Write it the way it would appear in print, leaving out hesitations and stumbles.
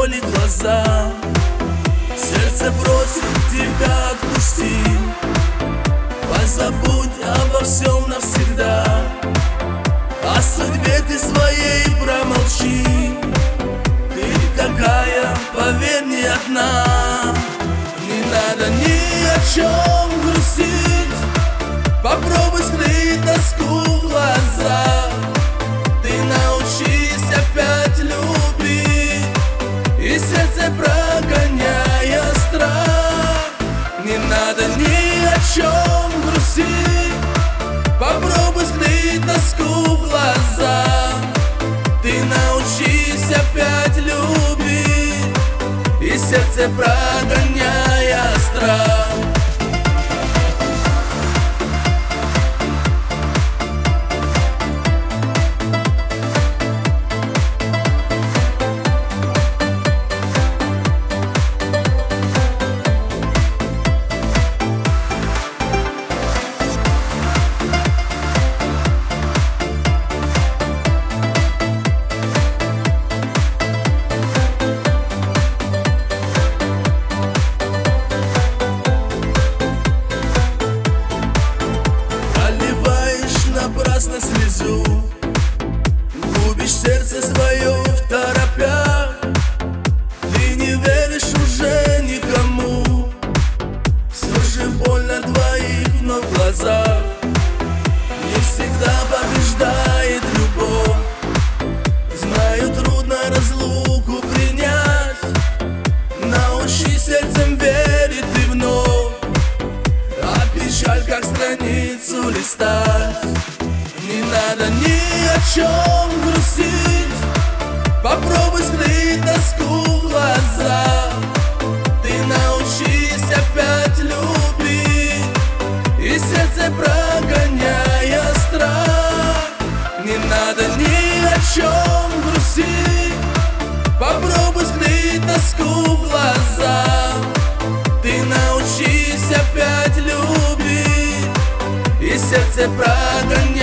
боли глаза. Сердце просит тебя отпусти, позабудь обо всем навсегда. О судьбе ты своей промолчи, ты такая, поверь, не одна. Не надо ни о чем грустить, попробуй скрыть тоску в глазах. Ты научись опять любить, и сердце прогоняя страх. Не надо ни о чем грустить, попробуй скрыть тоску в глазах. Ты научись опять любить, и сердце прогоняя страх. Напрасно слезу, губишь сердце свое в торопях. Ты не веришь уже никому, все же больно твоих вновь в глазах. Не всегда побеждает любовь, знаю, трудно разлуку принять. Научи сердцем верить ты вновь, а печаль как страницу листать. Не надо ни о чем грустить, попробуй скрыть тоску в глазах. Ты научись опять любить, и сердце прогоняя страх. Не надо ни о чем грустить, попробуй скрыть тоску в глазах. Ты научись опять любить, и сердце прогоняя.